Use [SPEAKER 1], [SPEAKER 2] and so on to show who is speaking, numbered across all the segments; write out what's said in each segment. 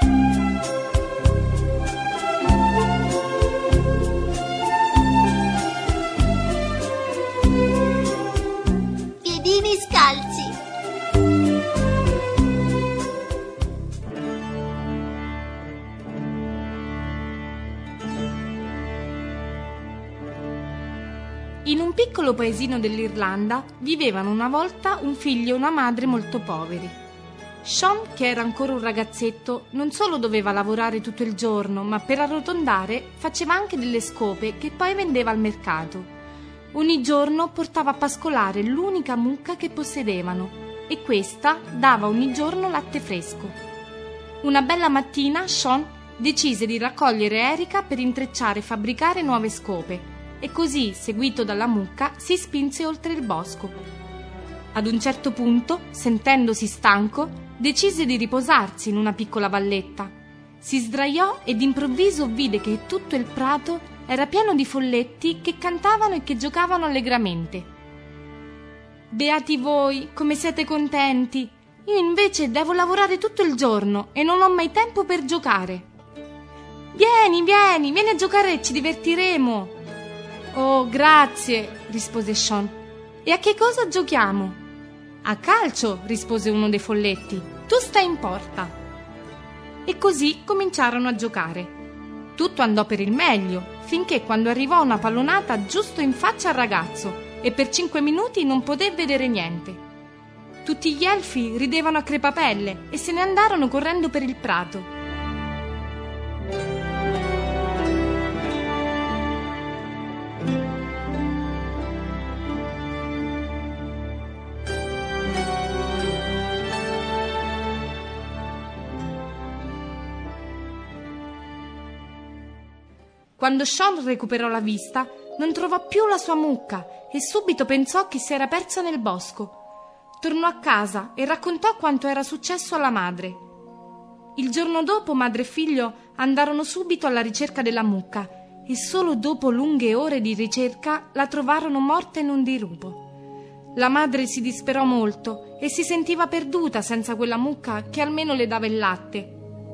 [SPEAKER 1] Piedini scalzi.
[SPEAKER 2] In un piccolo paesino dell'Irlanda vivevano una volta un figlio e una madre molto poveri. Sean, che era ancora un ragazzetto, non solo doveva lavorare tutto il giorno, ma per arrotondare faceva anche delle scope che poi vendeva al mercato. Ogni giorno portava a pascolare l'unica mucca che possedevano e questa dava ogni giorno latte fresco. Una bella mattina Sean decise di raccogliere Erica per intrecciare e fabbricare nuove scope. E così, seguito dalla mucca, si spinse oltre il bosco. Ad un certo punto, sentendosi stanco, decise di riposarsi in una piccola valletta. Si sdraiò e d'improvviso vide che tutto il prato era pieno di folletti che cantavano e che giocavano allegramente. «Beati voi, come siete contenti! Io invece devo lavorare tutto il giorno e non ho mai tempo per giocare!» Vieni a giocare e ci divertiremo!» «Oh, grazie», rispose Sean. «E a che cosa giochiamo?» «A calcio», rispose uno dei folletti. «Tu stai in porta». E così cominciarono a giocare. Tutto andò per il meglio, finché quando arrivò una pallonata giusto in faccia al ragazzo e per 5 minuti non poté vedere niente. Tutti gli elfi ridevano a crepapelle e se ne andarono correndo per il prato. Quando Sean recuperò la vista, non trovò più la sua mucca e subito pensò che si era persa nel bosco. Tornò a casa e raccontò quanto era successo alla madre. Il giorno dopo madre e figlio andarono subito alla ricerca della mucca e solo dopo lunghe ore di ricerca la trovarono morta in un dirupo. La madre si disperò molto e si sentiva perduta senza quella mucca che almeno le dava il latte.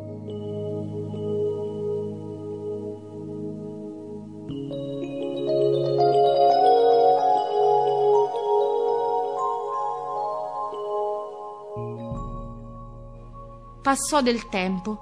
[SPEAKER 2] Passò del tempo.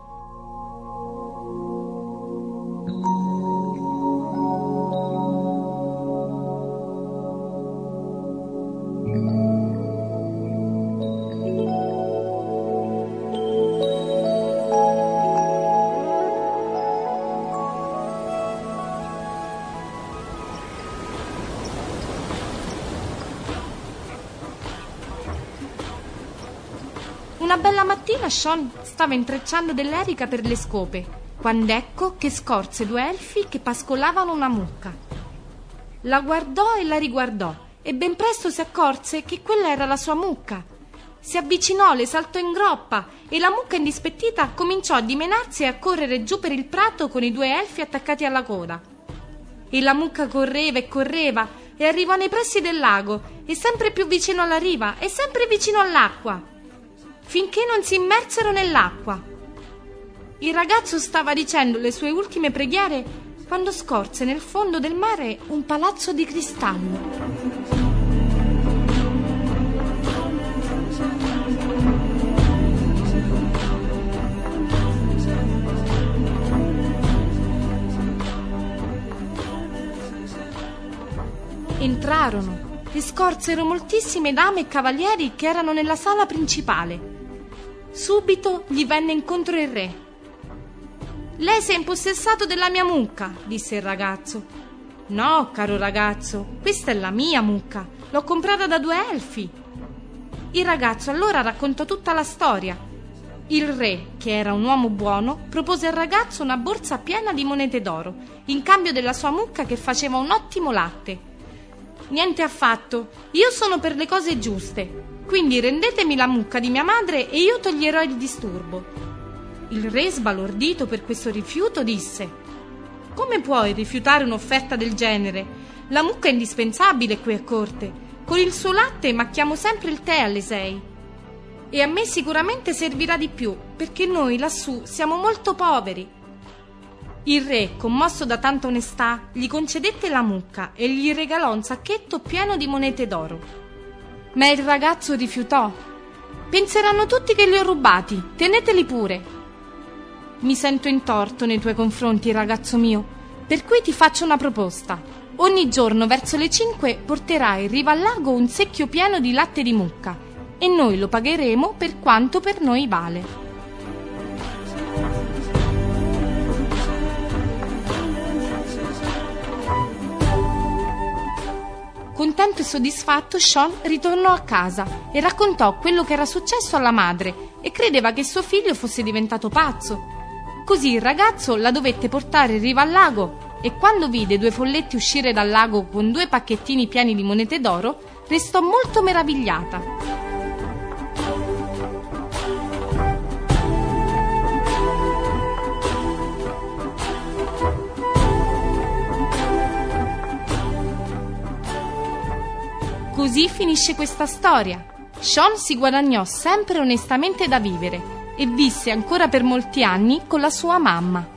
[SPEAKER 2] Una bella mattina Sean stava intrecciando dell'erica per le scope, quando ecco che scorse 2 elfi che pascolavano una mucca. La guardò e la riguardò e ben presto si accorse che quella era la sua mucca. Si avvicinò, le saltò in groppa e la mucca indispettita cominciò a dimenarsi e a correre giù per il prato con i 2 elfi attaccati alla coda. E la mucca correva e correva e arrivò nei pressi del lago e sempre più vicino alla riva e sempre vicino all'acqua, finché non si immersero nell'acqua. Il ragazzo stava dicendo le sue ultime preghiere quando scorse nel fondo del mare un palazzo di cristallo. Entrarono e scorsero moltissime dame e cavalieri che erano nella sala principale. Subito gli venne incontro il re. «Lei si è impossessato della mia mucca», disse il ragazzo. «No, caro ragazzo, questa è la mia mucca, l'ho comprata da 2 elfi». Il ragazzo allora raccontò tutta la storia. Il re, che era un uomo buono, propose al ragazzo una borsa piena di monete d'oro, in cambio della sua mucca che faceva un ottimo latte. «Niente affatto, io sono per le cose giuste. Quindi rendetemi la mucca di mia madre e io toglierò il disturbo». Il re, sbalordito per questo rifiuto, disse: «Come puoi rifiutare un'offerta del genere? La mucca è indispensabile qui a corte. Con il suo latte macchiamo sempre il tè alle 6». e a me sicuramente servirà di più, perché noi lassù siamo molto poveri. Il re, commosso da tanta onestà, gli concedette la mucca e gli regalò un sacchetto pieno di monete d'oro. Ma il ragazzo rifiutò. Penseranno tutti che li ho rubati, teneteli pure. Mi sento in torto nei tuoi confronti, ragazzo mio, per cui ti faccio una proposta. Ogni giorno verso le 5 porterai in riva al lago un secchio pieno di latte di mucca e noi lo pagheremo per quanto per noi vale. Contento e soddisfatto, Sean ritornò a casa e raccontò quello che era successo alla madre e credeva che suo figlio fosse diventato pazzo. Così il ragazzo la dovette portare in riva al lago e quando vide 2 folletti uscire dal lago con 2 pacchettini pieni di monete d'oro, restò molto meravigliata. Così finisce questa storia. Sean si guadagnò sempre onestamente da vivere e visse ancora per molti anni con la sua mamma.